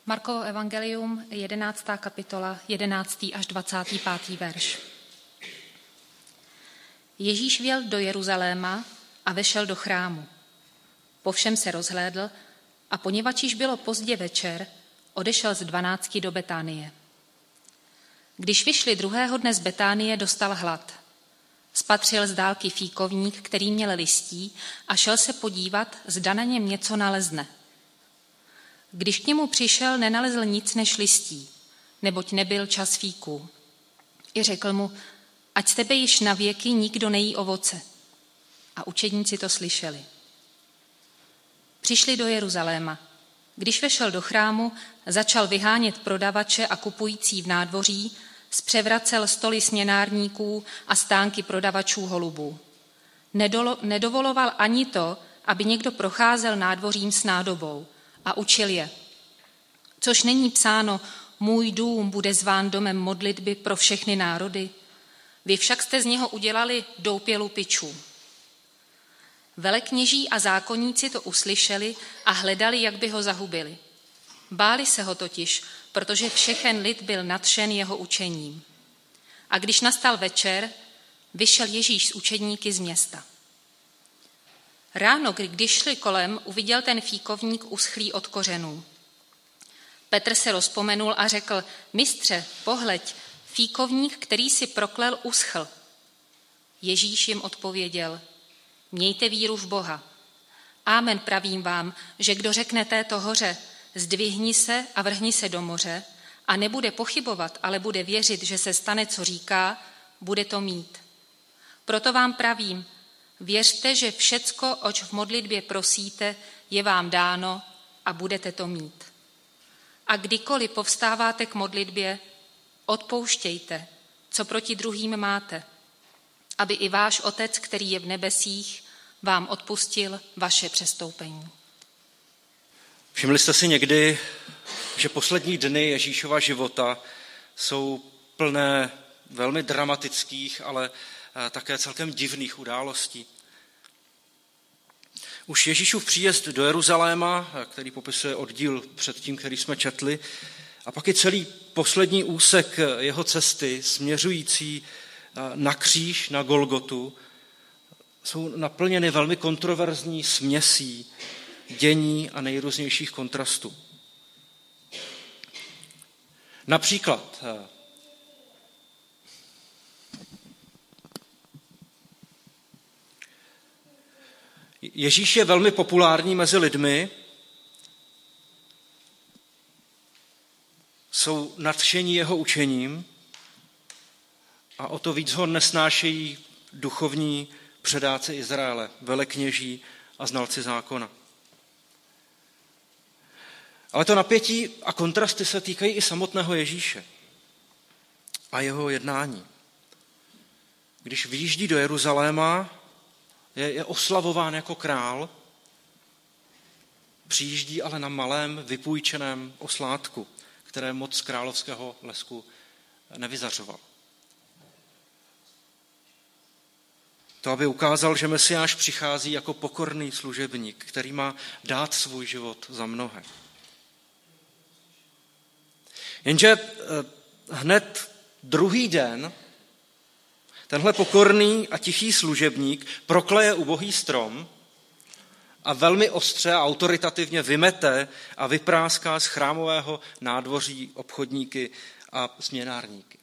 Markovo evangelium, 11. kapitola, 11. až 25. verš. Ježíš vjel do Jeruzaléma a vešel do chrámu. Povšem se rozhlédl a poněvadž již bylo pozdě večer, odešel z 12 do Betánie. Když vyšli druhého dne z Betánie, dostal hlad. Spatřil z dálky fíkovník, který měl listí, a šel se podívat, zda na něm něco nalezne. Když k němu přišel, nenalezl nic než listí, neboť nebyl čas fíků. I řekl mu, ať z tebe již na věky nikdo nejí ovoce. A učedníci to slyšeli. Přišli do Jeruzaléma. Když vešel do chrámu, začal vyhánět prodavače a kupující v nádvoří, zpřevracel stoly směnárníků a stánky prodavačů holubů. Nedovoloval ani to, aby někdo procházel nádvořím s nádobou, a učil je. Což není psáno, můj dům bude zván domem modlitby pro všechny národy. Vy však jste z něho udělali doupě lupičů. Velekněží a zákonníci to uslyšeli a hledali, jak by ho zahubili. Báli se ho totiž, protože všechen lid byl nadšen jeho učením. A když nastal večer, vyšel Ježíš s učedníky z města. Ráno, když šli kolem, uviděl ten fíkovník uschlý od kořenů. Petr se rozpomenul a řekl, mistře, pohleď, fíkovník, který si proklel, uschl. Ježíš jim odpověděl, mějte víru v Boha. Amen, pravím vám, že kdo řekne této hoře, zdvihni se a vrhni se do moře a nebude pochybovat, ale bude věřit, že se stane, co říká, bude to mít. Proto vám pravím, věřte, že všecko, oč v modlitbě prosíte, je vám dáno a budete to mít. A kdykoliv povstáváte k modlitbě, odpouštějte, co proti druhým máte, aby i váš Otec, který je v nebesích, vám odpustil vaše přestoupení. Všimli jste si někdy, že poslední dny Ježíšova života jsou plné velmi dramatických, ale také celkem divných událostí. Už Ježíšův příjezd do Jeruzaléma, který popisuje oddíl před tím, který jsme četli, a pak i celý poslední úsek jeho cesty směřující na kříž, na Golgotu, jsou naplněny velmi kontroverzní směsí dění a nejrůznějších kontrastů. Například Ježíš je velmi populární mezi lidmi, jsou nadšení jeho učením a o to víc ho nesnášejí duchovní předáci Izraele, velekněží a znalci zákona. Ale to napětí a kontrasty se týkají i samotného Ježíše a jeho jednání. Když vyjíždí do Jeruzaléma, je oslavován jako král, přijíždí ale na malém vypůjčeném oslátku, které moc z královského lesku nevyzařoval. To, aby ukázal, že Mesiáš přichází jako pokorný služebník, který má dát svůj život za mnohé. Jenže hned druhý den tenhle pokorný a tichý služebník prokleje ubohý strom a velmi ostře a autoritativně vymete a vypráská z chrámového nádvoří obchodníky a směnárníky.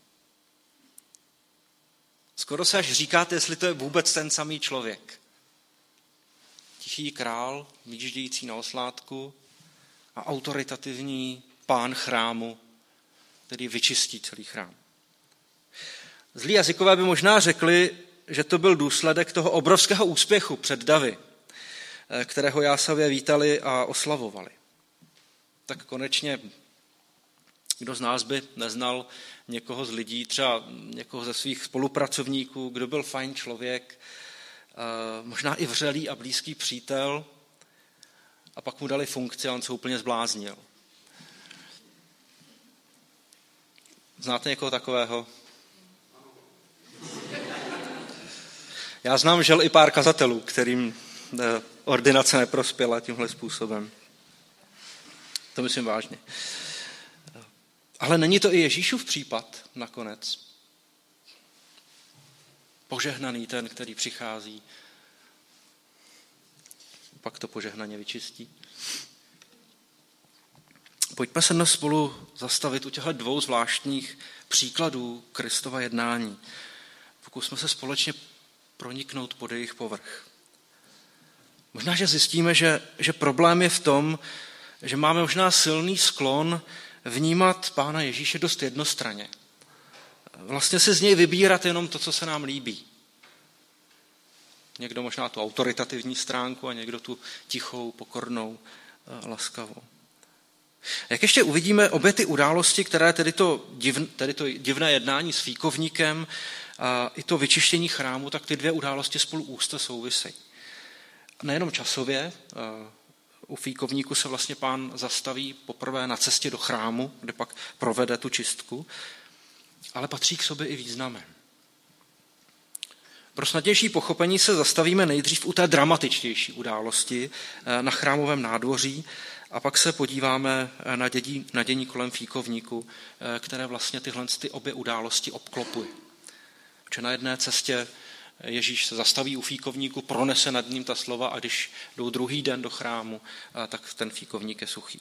Skoro se až říkáte, jestli to je vůbec ten samý člověk. Tichý král, vyjíždějící na oslátku a autoritativní pán chrámu, který vyčistí celý chrám. Zlí jazykové by možná řekli, že to byl důsledek toho obrovského úspěchu před davy, kterého jásavě vítali a oslavovali. Tak konečně, kdo z nás by neznal někoho z lidí, třeba někoho ze svých spolupracovníků, kdo byl fajn člověk, možná i vřelý a blízký přítel, a pak mu dali funkci a on se úplně zbláznil. Znáte někoho takového? Já znám žel i pár kazatelů, kterým ordinace neprospěla tímhle způsobem. To myslím vážně. Ale není to i Ježíšův případ nakonec? Požehnaný ten, který přichází, pak to požehnaně vyčistí. Pojďme se dnes spolu zastavit u těchto dvou zvláštních příkladů Kristova jednání. Pokusme se společně proniknout pod jejich povrch. Možná, že zjistíme, že problém je v tom, že máme možná silný sklon vnímat Pána Ježíše dost jednostranně. Vlastně si z něj vybírat jenom to, co se nám líbí. Někdo možná tu autoritativní stránku a někdo tu tichou, pokornou, laskavou. Jak ještě uvidíme, obě ty události, které tedy to divné jednání s fíkovníkem a i to vyčištění chrámu, tak ty dvě události spolu úzce souvisejí. Nejenom časově, u fíkovníku se vlastně Pán zastaví poprvé na cestě do chrámu, kde pak provede tu čistku, ale patří k sobě i významem. Pro snadnější pochopení se zastavíme nejdřív u té dramatičtější události na chrámovém nádvoří a pak se podíváme na dění kolem fíkovníku, které vlastně tyhle obě události obklopuje. Protože na jedné cestě Ježíš se zastaví u fíkovníku, pronese nad ním ta slova a když jdou druhý den do chrámu, tak ten fíkovník je suchý.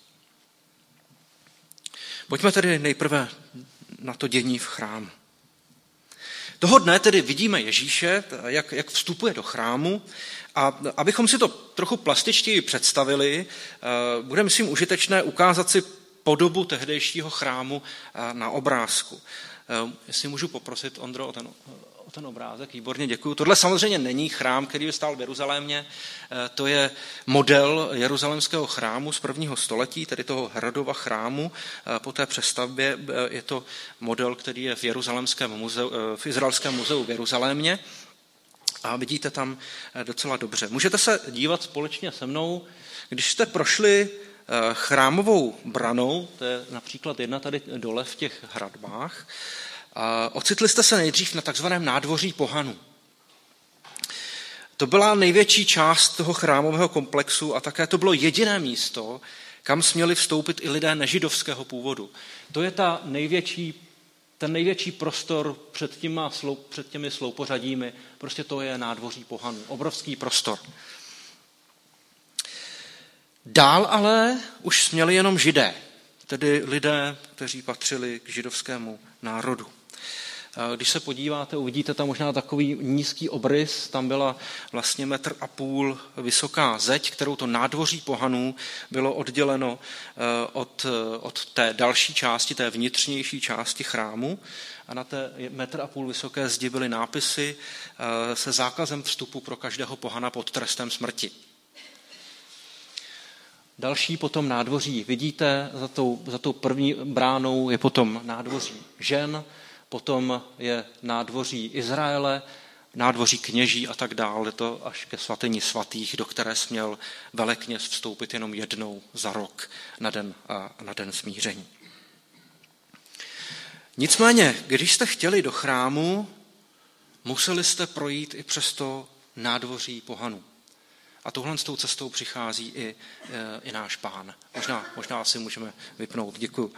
Pojďme tedy nejprve na to dění v chrámu. Toho dne tedy vidíme Ježíše, jak vstupuje do chrámu a abychom si to trochu plastičtěji představili, bude, myslím, užitečné ukázat si podobu tehdejšího chrámu na obrázku. Jestli můžu poprosit, Ondro, o ten obrázek, výborně, děkuju. Tohle samozřejmě není chrám, který by stál v Jeruzalémě, to je model jeruzalémského chrámu z 1. století, tedy toho Herodova chrámu. Po té přestavbě je to model, který je v Izraelském muzeu v Jeruzalémě a vidíte tam docela dobře. Můžete se dívat společně se mnou, když jste prošli chrámovou branou, to je například jedna tady dole v těch hradbách, ocitli jste se nejdřív na takzvaném nádvoří pohanů. To byla největší část toho chrámového komplexu a také to bylo jediné místo, kam směli vstoupit i lidé nežidovského původu. To je ten největší prostor před těmi sloupořadími, prostě to je nádvoří pohanů, obrovský prostor. Dál ale už směli jenom Židé, tedy lidé, kteří patřili k židovskému národu. Když se podíváte, uvidíte tam možná takový nízký obrys, tam byla vlastně 1,5 metru vysoká zeď, kterou to nádvoří pohanů bylo odděleno od té další části, té vnitřnější části chrámu. A na té 1,5 metru vysoké zdi byly nápisy se zákazem vstupu pro každého pohana pod trestem smrti. Další potom nádvoří, vidíte, za tou první bránou je potom nádvoří žen, potom je nádvoří Izraele, nádvoří kněží a tak dále, to až ke svatyni svatých, do které směl velekněz vstoupit jenom jednou za rok na den smíření. Nicméně, když jste chtěli do chrámu, museli jste projít i přes to nádvoří pohanů. A touhle s tou cestou přichází i náš Pán. Možná si můžeme vypnout. Děkuju.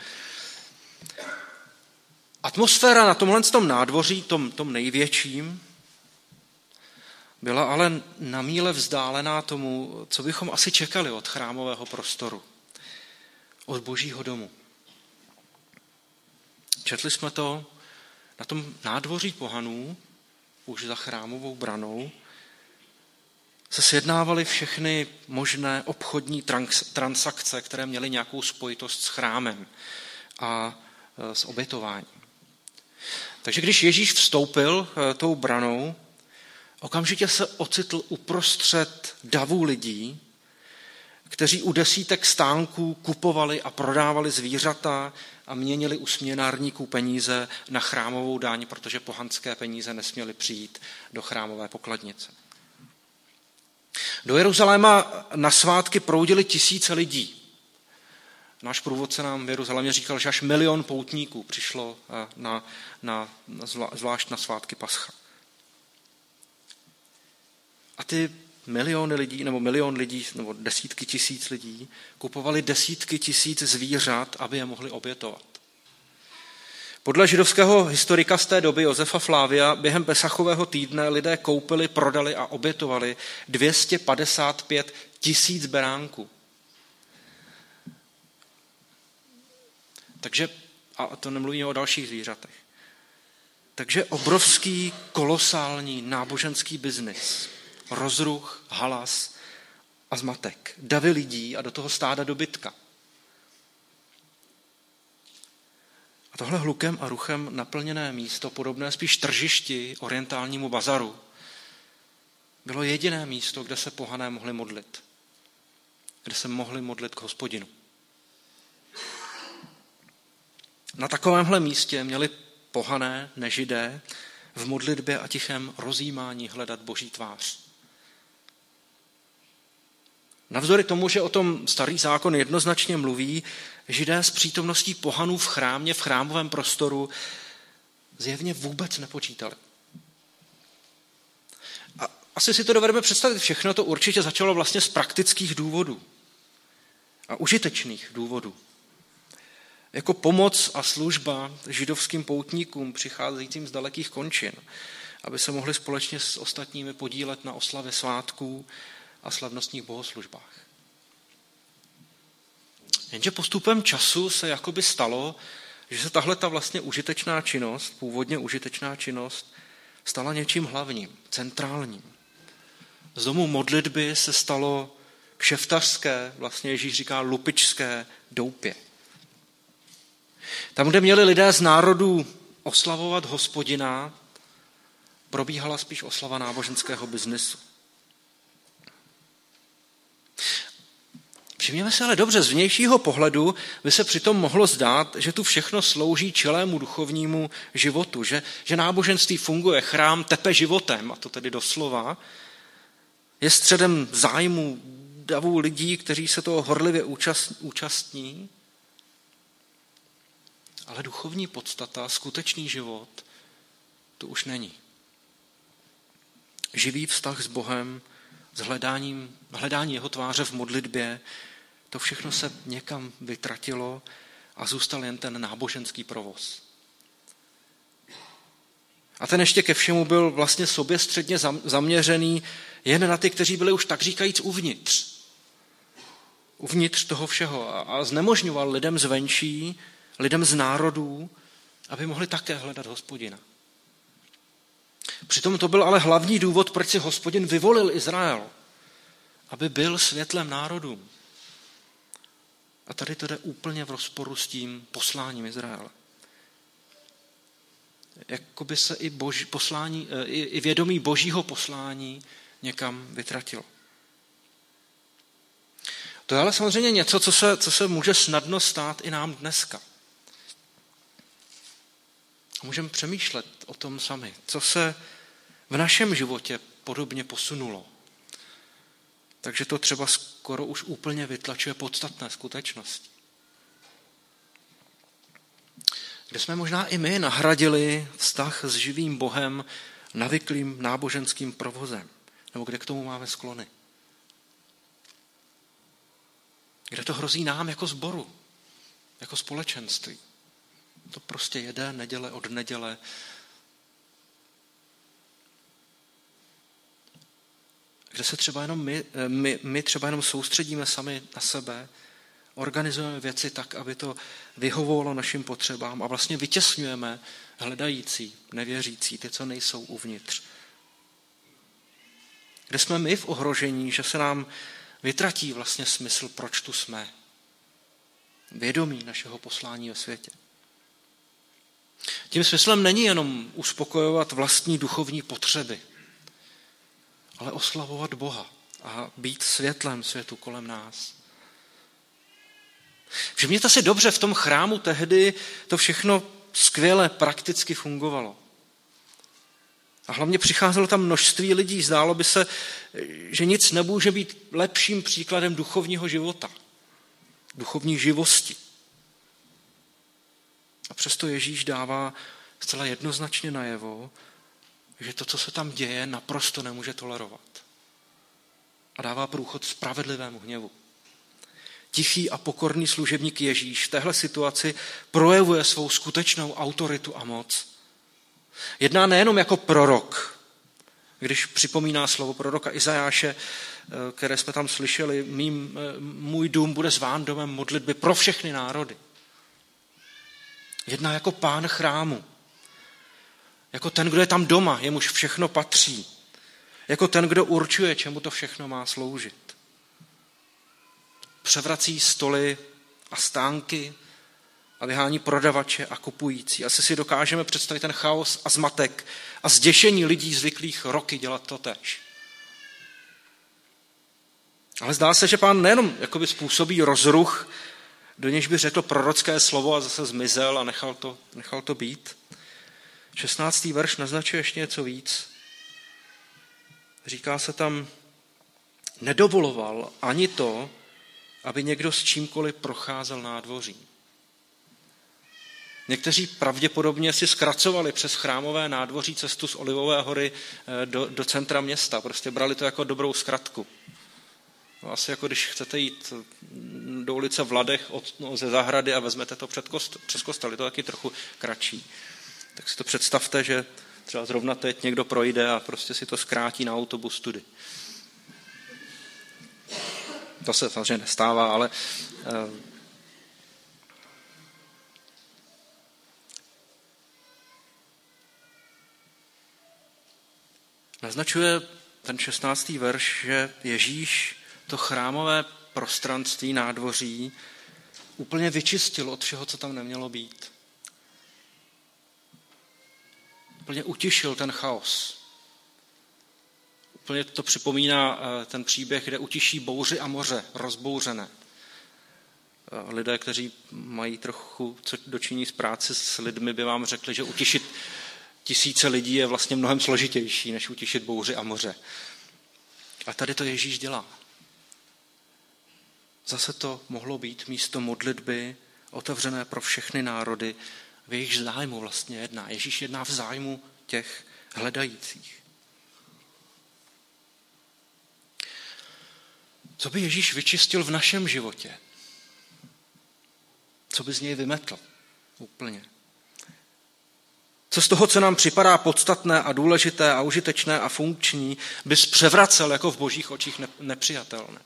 Atmosféra na tomhle nádvoří, tom největším, byla ale na míle vzdálená tomu, co bychom asi čekali od chrámového prostoru, od Božího domu. Četli jsme to na tom nádvoří pohanů, už za chrámovou branou, se sjednávaly všechny možné obchodní transakce, které měly nějakou spojitost s chrámem a s obětováním. Takže když Ježíš vstoupil tou branou, okamžitě se ocitl uprostřed davů lidí, kteří u desítek stánků kupovali a prodávali zvířata a měnili u směnárníků peníze na chrámovou daň, protože pohanské peníze nesměly přijít do chrámové pokladnice. Do Jeruzaléma na svátky proudili tisíce lidí. Náš průvodce nám v Jeruzalémě říkal, že až 1 milion poutníků přišlo zvlášť na svátky Pascha. A ty miliony lidí, nebo 1 milion lidí, nebo desítky tisíc lidí kupovali desítky tisíc zvířat, aby je mohli obětovat. Podle židovského historika z té doby Josefa Flávia během Pesachového týdne lidé koupili, prodali a obětovali 255 000 beránků. Takže, a to nemluvíme o dalších zvířatech. Takže obrovský, kolosální náboženský biznis, rozruch, halas a zmatek. Davy lidí a do toho stáda dobytka. A tohle hlukem a ruchem naplněné místo, podobné spíš tržišti, orientálnímu bazaru, bylo jediné místo, kde se pohané mohli modlit. Kde se mohli modlit k Hospodinu. Na takovémhle místě měli pohané, nežidé, v modlitbě a tichém rozjímání hledat Boží tvář. Navzdory tomu, že o tom Starý zákon jednoznačně mluví, židé s přítomností pohanů v chrámě, v chrámovém prostoru zjevně vůbec nepočítali. A asi si to dovedeme představit, všechno to určitě začalo vlastně z praktických důvodů a užitečných důvodů. Jako pomoc a služba židovským poutníkům přicházejícím z dalekých končin, aby se mohli společně s ostatními podílet na oslavě svátků a slavnostních bohoslužbách. Jenže postupem času se jakoby stalo, že se tahleta vlastně užitečná činnost, původně užitečná činnost, stala něčím hlavním, centrálním. Z domu modlitby se stalo kšeftařské, vlastně Ježíš říká lupičské doupě. Tam, kde měli lidé z národů oslavovat Hospodina, probíhala spíš oslava náboženského biznesu. Všimněme se ale dobře, z vnějšího pohledu by se přitom mohlo zdát, že tu všechno slouží čelému duchovnímu životu, že náboženství funguje, chrám tepe životem, a to tedy doslova, je středem zájmu davů lidí, kteří se toho horlivě účastní, ale duchovní podstata, skutečný život, to už není. Živý vztah s Bohem, s hledání jeho tváře v modlitbě, to všechno se někam vytratilo a zůstal jen ten náboženský provoz. A ten ještě ke všemu byl vlastně soběstředně zaměřený jen na ty, kteří byli už tak říkajíc uvnitř toho všeho a znemožňoval lidem zvenčí, lidem z národů, aby mohli také hledat Hospodina. Přitom to byl ale hlavní důvod, proč si Hospodin vyvolil Izrael, aby byl světlem národům. A tady to jde úplně v rozporu s tím posláním Izraele. Jakoby se i vědomí božího poslání někam vytratilo. To je ale samozřejmě něco, co se může snadno stát i nám dneska. Můžeme přemýšlet o tom sami, co se v našem životě podobně posunulo. Takže to třeba skoro už úplně vytlačuje podstatné skutečnosti. Kde jsme možná i my nahradili vztah s živým Bohem navyklým náboženským provozem. Nebo kde k tomu máme sklony. Kde to hrozí nám jako sboru, jako společenství. To prostě jede neděle od neděle. Kde se třeba jenom my třeba jenom soustředíme sami na sebe, organizujeme věci tak, aby to vyhovovalo našim potřebám a vlastně vytěsňujeme hledající, nevěřící, ty, co nejsou uvnitř. Kde jsme my v ohrožení, že se nám vytratí vlastně smysl, proč tu jsme. Vědomí našeho poslání ve světě. Tím smyslem není jenom uspokojovat vlastní duchovní potřeby, ale oslavovat Boha a být světlem světu kolem nás. Všimněte si dobře, v tom chrámu tehdy to všechno skvěle prakticky fungovalo. A hlavně přicházelo tam množství lidí. Zdálo by se, že nic nemůže být lepším příkladem duchovního života, duchovní živosti. A přesto Ježíš dává zcela jednoznačně najevo, že to, co se tam děje, naprosto nemůže tolerovat. A dává průchod spravedlivému hněvu. tichý a pokorný služebník Ježíš v téhle situaci projevuje svou skutečnou autoritu a moc. Jedná nejenom jako prorok, když připomíná slovo proroka Izajáše, které jsme tam slyšeli, můj dům bude zván domem modlitby pro všechny národy. Jedná jako pán chrámu, jako ten, kdo je tam doma, jemuž všechno patří, jako ten, kdo určuje, čemu to všechno má sloužit. Převrací stoly a stánky a vyhání prodavače a kupující. Asi si dokážeme představit ten chaos a zmatek a zděšení lidí zvyklých roky dělat to též. Ale zdá se, že pán nejenom jakoby způsobí rozruch, do nějž by řekl prorocké slovo a zase zmizel a nechal to být. 16. verš naznačuje ještě něco víc. Říká se tam, nedovoloval ani to, aby někdo s čímkoliv procházel nádvoří. Někteří pravděpodobně si zkracovali přes chrámové nádvoří cestu z Olivové hory do centra města. Prostě brali to jako dobrou zkratku. Asi jako když chcete jít do ulice v Ladech ze zahrady a vezmete to přes kostel, je to taky trochu kratší. Tak si to představte, že třeba zrovna teď někdo projde a prostě si to zkrátí na autobus tudy. To se samozřejmě nestává, ale naznačuje ten 16. verš, že Ježíš to chrámové prostranství, nádvoří, úplně vyčistil od všeho, co tam nemělo být. Úplně utišil ten chaos. Úplně to připomíná ten příběh, kde utiší bouři a moře, rozbouřené. Lidé, kteří mají trochu co dočiní s práci s lidmi, by vám řekli, že utišit tisíce lidí je vlastně mnohem složitější, než utišit bouři a moře. A tady to Ježíš dělá. Zase to mohlo být místo modlitby otevřené pro všechny národy, v jejich zájmu vlastně jedná. Ježíš jedná v zájmu těch hledajících. Co by Ježíš vyčistil v našem životě? Co by z něj vymetl? Úplně. Co z toho, co nám připadá podstatné a důležité a užitečné a funkční, bys převracel jako v božích očích nepřijatelné?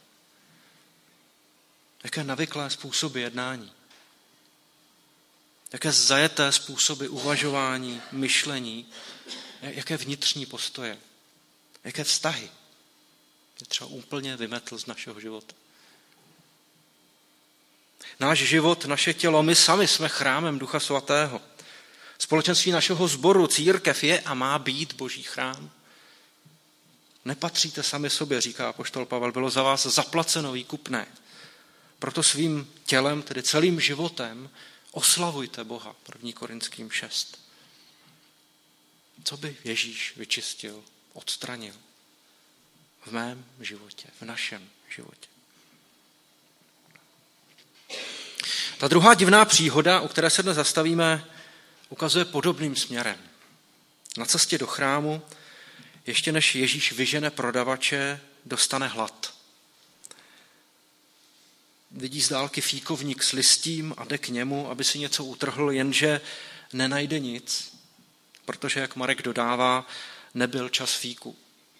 Jaké navyklé způsoby jednání? Jaké zajeté způsoby uvažování, myšlení? Jaké vnitřní postoje? Jaké vztahy? Je třeba úplně vymetl z našeho života. Náš život, naše tělo, my sami jsme chrámem Ducha Svatého. Společenství našeho sboru, církev je a má být Boží chrám. Nepatříte sami sobě, říká apoštol Pavel, bylo za vás zaplaceno výkupné. Proto svým tělem, tedy celým životem, oslavujte Boha. 1. Korinským 6. Co by Ježíš vyčistil, odstranil v mém životě, v našem životě? Ta druhá divná příhoda, o které se dnes zastavíme, ukazuje podobným směrem. Na cestě do chrámu, ještě než Ježíš vyžene prodavače, dostane hlad. Vidí z dálky fíkovník s listím a jde k němu, aby si něco utrhl, jenže nenajde nic, protože, jak Marek dodává, nebyl čas fíku.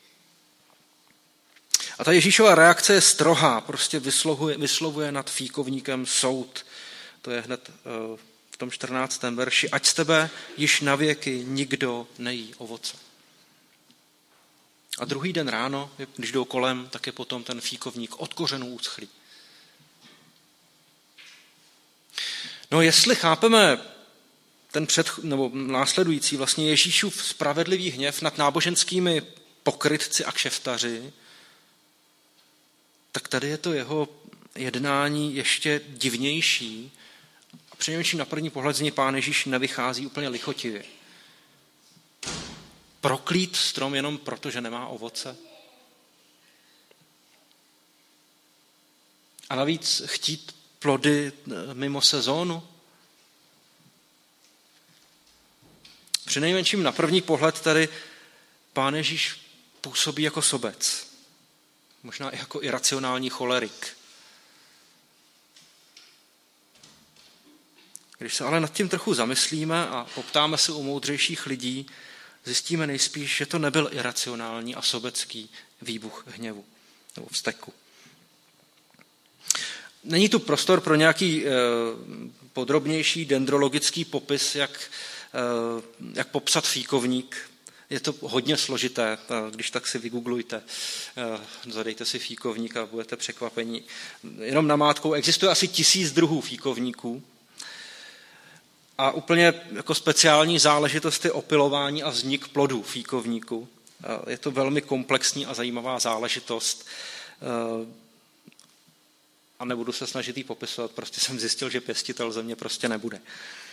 A ta Ježíšova reakce je strohá, prostě vyslovuje nad fíkovníkem soud. To je hned v tom 14. verši. Ať z tebe již navěky nikdo nejí ovoce. A druhý den ráno, když jdou kolem, tak je potom ten fíkovník od kořenů uschlý. No jestli chápeme ten nebo následující vlastně Ježíšův spravedlivý hněv nad náboženskými pokrytci a kšeftaři, tak tady je to jeho jednání ještě divnější a přinejmenším na první pohled z něj Pán Ježíš nevychází úplně lichotivě. Proklít strom jenom proto, že nemá ovoce? A navíc chtít plody mimo sezónu? Přinejmenším na první pohled tady Pán Ježíš působí jako sobec. Možná i jako iracionální cholerik. Když se ale nad tím trochu zamyslíme a poptáme se u moudřejších lidí, zjistíme nejspíš, že to nebyl iracionální a sobecký výbuch hněvu nebo vzteku. Není tu prostor pro nějaký podrobnější dendrologický popis, jak popsat fíkovník. Je to hodně složité, když tak si vygooglujte, zadejte si fíkovník a budete překvapení. Jenom namátkou existuje asi 1000 druhů fíkovníků a úplně jako speciální záležitost je opylování a vznik plodů fíkovníku. Je to velmi komplexní a zajímavá záležitost a nebudu se snažit ji popisovat, prostě jsem zjistil, že pěstitel země prostě nebude.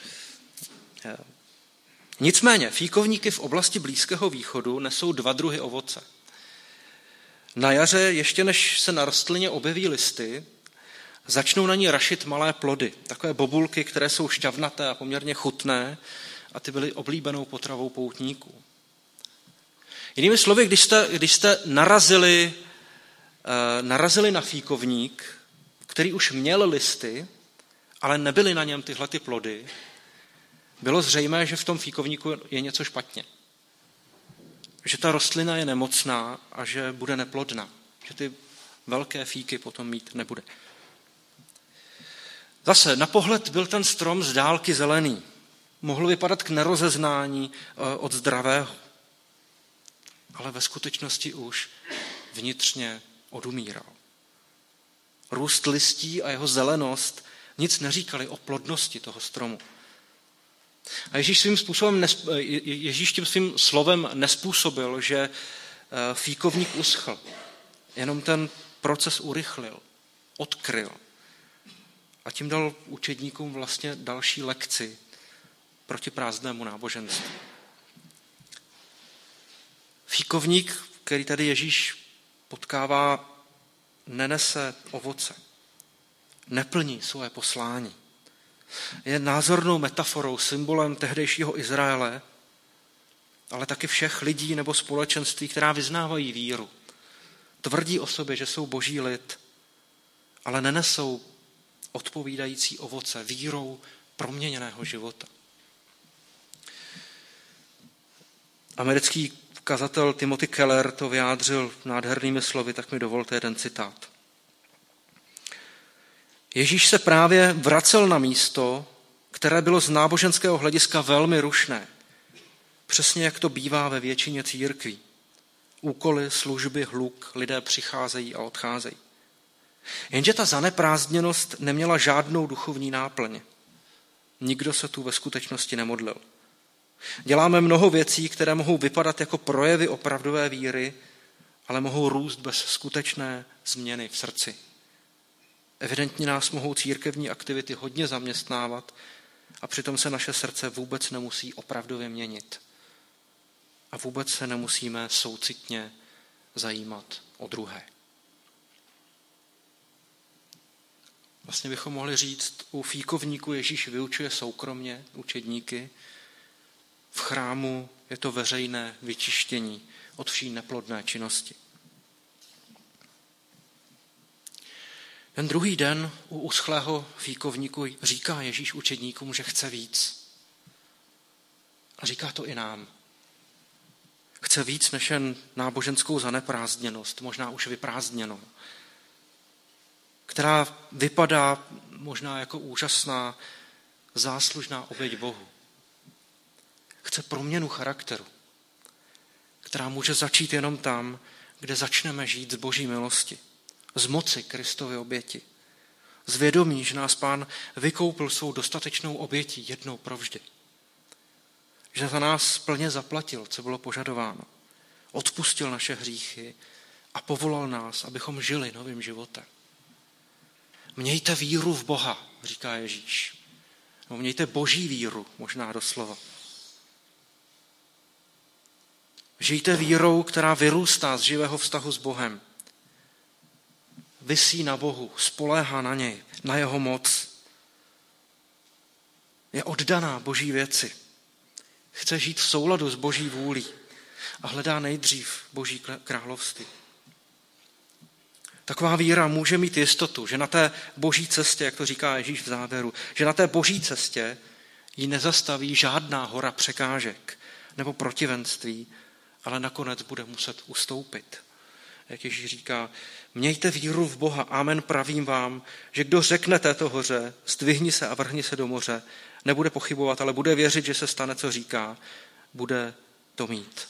Nicméně, fíkovníky v oblasti Blízkého východu nesou 2 druhy ovoce. Na jaře, ještě než se na rostlině objeví listy, začnou na ní rašit malé plody, takové bobulky, které jsou šťavnaté a poměrně chutné a ty byly oblíbenou potravou poutníků. Jinými slovy, když jste narazili na fíkovník, který už měl listy, ale nebyly na něm tyhle ty plody, bylo zřejmé, že v tom fíkovníku je něco špatně. Že ta rostlina je nemocná a že bude neplodná. Že ty velké fíky potom mít nebude. Zase, na pohled byl ten strom z dálky zelený. Mohl vypadat k nerozeznání od zdravého. Ale ve skutečnosti už vnitřně odumíral. Růst listí a jeho zelenost nic neříkali o plodnosti toho stromu. A Ježíš tím svým slovem nespůsobil, že fíkovník uschl. Jenom ten proces urychlil, odkryl. A tím dal učedníkům vlastně další lekci proti prázdnému náboženství. Fíkovník, který tady Ježíš potkává, nenese ovoce. Neplní svoje poslání. Je názornou metaforou, symbolem tehdejšího Izraele, ale taky všech lidí nebo společenství, která vyznávají víru. Tvrdí o sobě, že jsou boží lid, ale nenesou odpovídající ovoce vírou proměněného života. Americký kazatel Timothy Keller to vyjádřil nádhernými slovy, tak mi dovolte jeden citát. Ježíš se právě vracel na místo, které bylo z náboženského hlediska velmi rušné. Přesně jak to bývá ve většině církví. Úkoly, služby, hluk, lidé přicházejí a odcházejí. Jenže ta zaneprázdněnost neměla žádnou duchovní náplň. Nikdo se tu ve skutečnosti nemodlil. Děláme mnoho věcí, které mohou vypadat jako projevy opravdové víry, ale mohou růst bez skutečné změny v srdci. Evidentně nás mohou církevní aktivity hodně zaměstnávat a přitom se naše srdce vůbec nemusí opravdově měnit. A vůbec se nemusíme soucitně zajímat o druhé. Vlastně bychom mohli říct, u fíkovníku Ježíš vyučuje soukromně učedníky, v chrámu je to veřejné vyčištění od vší neplodné činnosti. Ten druhý den u uschlého fíkovníku říká Ježíš učedníkům, že chce víc. A říká to i nám. Chce víc než jen náboženskou zaneprázdněnost, možná už vyprázdněnou, která vypadá možná jako úžasná, záslužná oběť Bohu. Chce proměnu charakteru, která může začít jenom tam, kde začneme žít z Boží milosti, z moci Kristovy oběti, z vědomí, že nás Pán vykoupil svou dostatečnou obětí jednou provždy. Že za nás plně zaplatil, co bylo požadováno. Odpustil naše hříchy a povolal nás, abychom žili novým životem. Mějte víru v Boha, říká Ježíš. No, mějte boží víru, možná doslova. Žijte vírou, která vyrůstá z živého vztahu s Bohem. Visí na Bohu, spoléhá na něj, na jeho moc. Je oddaná boží věci. Chce žít v souladu s boží vůlí a hledá nejdřív boží království. Taková víra může mít jistotu, že na té boží cestě, jak to říká Ježíš v závěru, že na té boží cestě ji nezastaví žádná hora překážek nebo protivenství, ale nakonec bude muset ustoupit. Jak Ježíš říká, mějte víru v Boha, amen, pravím vám, že kdo řekne této hoře, zdvihni se a vrhni se do moře, nebude pochybovat, ale bude věřit, že se stane, co říká, bude to mít.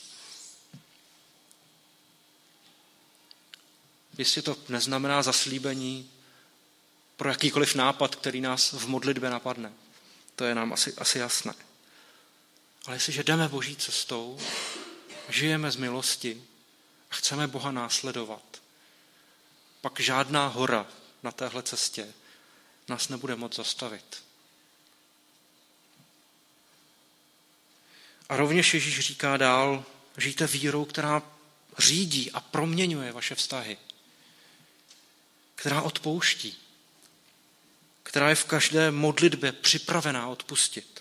Jestli to neznamená zaslíbení pro jakýkoliv nápad, který nás v modlitbě napadne. To je nám asi jasné. Ale jestliže jdeme boží cestou, žijeme z milosti a chceme Boha následovat, pak žádná hora na téhle cestě nás nebude moct zastavit. A rovněž Ježíš říká dál, žijte vírou, která řídí a proměňuje vaše vztahy, která odpouští, která je v každé modlitbě připravená odpustit.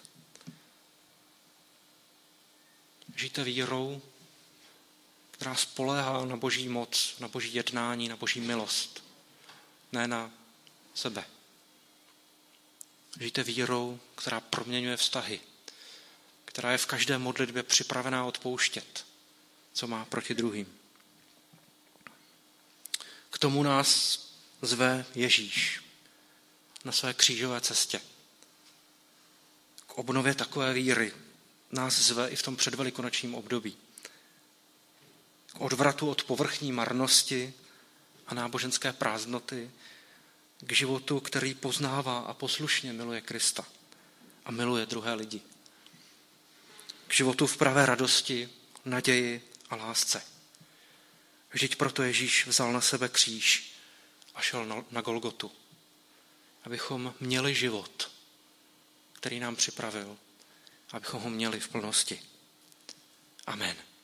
Žijte vírou, která spoléhá na boží moc, na boží jednání, na boží milost, ne na sebe. Žijte vírou, která proměňuje vztahy, která je v každé modlitbě připravená odpouštět, co má proti druhým. K tomu nás zve Ježíš na své křížové cestě. K obnově takové víry nás zve i v tom předvelikonočním období. K odvratu od povrchní marnosti a náboženské prázdnoty, k životu, který poznává a poslušně miluje Krista a miluje druhé lidi. K životu v pravé radosti, naději a lásce. Vždyť proto Ježíš vzal na sebe kříž a šel na Golgotu, abychom měli život, který nám připravil, abychom ho měli v plnosti. Amen.